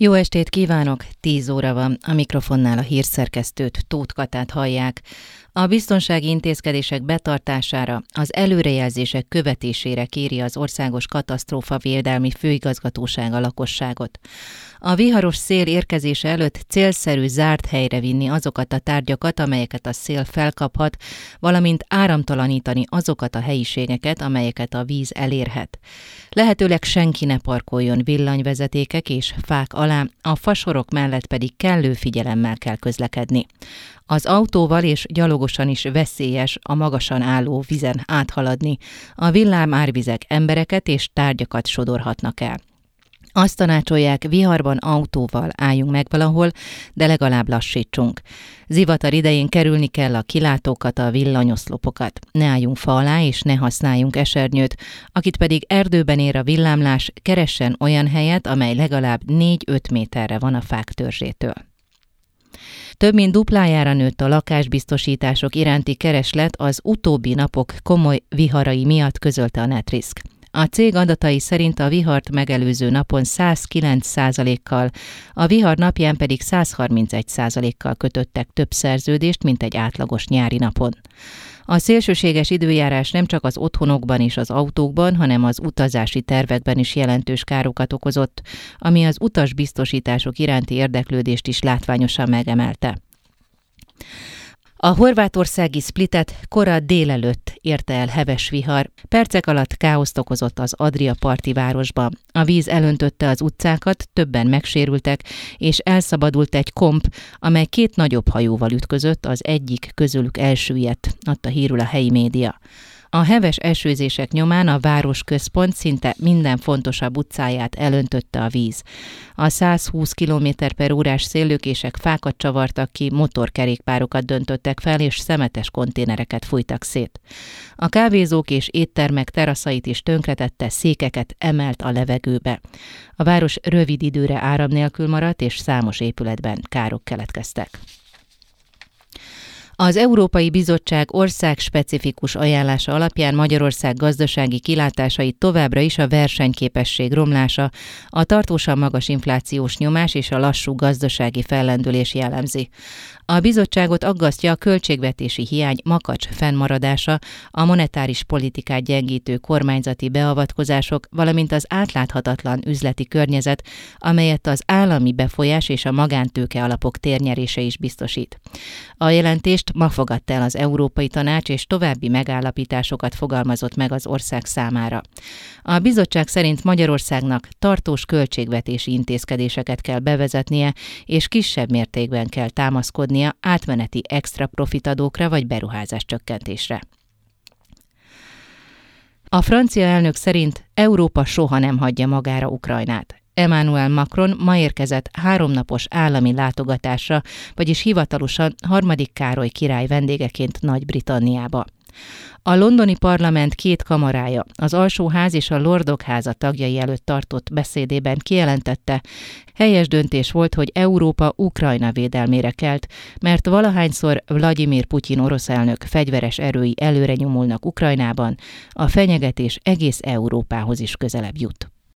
Jó estét kívánok! 10 óra van, a mikrofonnál a hírszerkesztőt, Tóth Katát hallják. A biztonsági intézkedések betartására, az előrejelzések követésére kéri az Országos Katasztrófavédelmi Főigazgatóság a lakosságot. A viharos szél érkezése előtt célszerű zárt helyre vinni azokat a tárgyakat, amelyeket a szél felkaphat, valamint áramtalanítani azokat a helyiségeket, amelyeket a víz elérhet. Lehetőleg senki ne parkoljon villanyvezetékek és fák alá, a fasorok mellett pedig kellő figyelemmel kell közlekedni. Az autóval és gyalogosan is veszélyes a magasan álló vizen áthaladni. A villámárvizek embereket és tárgyakat sodorhatnak el. Azt tanácsolják, viharban autóval álljunk meg valahol, de legalább lassítsunk. Zivatar idején kerülni kell a kilátókat, a villanyoszlopokat. Ne álljunk fa alá és ne használjunk esernyőt. Akit pedig erdőben ér a villámlás, keressen olyan helyet, amely legalább 4-5 méterre van a fák törzsétől. Több mint duplájára nőtt a lakásbiztosítások iránti kereslet az utóbbi napok komoly viharai miatt, közölte a Netrisk. A cég adatai szerint a vihart megelőző napon 109%-kal, a vihar napján pedig 131%-kal kötöttek több szerződést, mint egy átlagos nyári napon. A szélsőséges időjárás nem csak az otthonokban és az autókban, hanem az utazási tervekben is jelentős károkat okozott, ami az utasbiztosítások iránti érdeklődést is látványosan megemelte. A horvátországi Splitet kora délelőtt érte el heves vihar. Percek alatt káoszt okozott az Adria parti városban. A víz elöntötte az utcákat, többen megsérültek, és elszabadult egy komp, amely 2 nagyobb hajóval ütközött, az egyik közülük elsüllyedt, adta hírül a helyi média. A heves esőzések nyomán a városközpont szinte minden fontosabb utcáját elöntötte a víz. A 120 km/órás széllökések fákat csavartak ki, motorkerékpárokat döntöttek fel, és szemetes konténereket fújtak szét. A kávézók és éttermek teraszait is tönkretette, székeket emelt a levegőbe. A város rövid időre áram nélkül maradt, és számos épületben károk keletkeztek. Az Európai Bizottság országspecifikus ajánlása alapján Magyarország gazdasági kilátásait továbbra is a versenyképesség romlása, a tartósan magas inflációs nyomás és a lassú gazdasági fellendülés jellemzi. A bizottságot aggasztja a költségvetési hiány makacs fennmaradása, a monetáris politikát gyengítő kormányzati beavatkozások, valamint az átláthatatlan üzleti környezet, amelyet az állami befolyás és a magántőke alapok térnyerése is biztosít. A jelentést ma fogadta el az Európai Tanács, és további megállapításokat fogalmazott meg az ország számára. A bizottság szerint Magyarországnak tartós költségvetési intézkedéseket kell bevezetnie, és kisebb mértékben kell támaszkodnia átmeneti extra profitadókra vagy beruházás csökkentésre. A francia elnök szerint Európa soha nem hagyja magára Ukrajnát. Emmanuel Macron ma érkezett 3 napos állami látogatásra, vagyis hivatalosan 3. Károly király vendégeként Nagy-Britanniába. A londoni parlament 2 kamarája, az Alsóház és a Lordok háza tagjai előtt tartott beszédében kijelentette, helyes döntés volt, hogy Európa Ukrajna védelmére kelt, mert valahányszor Vladimir Putyin orosz elnök fegyveres erői előre nyomulnak Ukrajnában, a fenyegetés egész Európához is közelebb jut.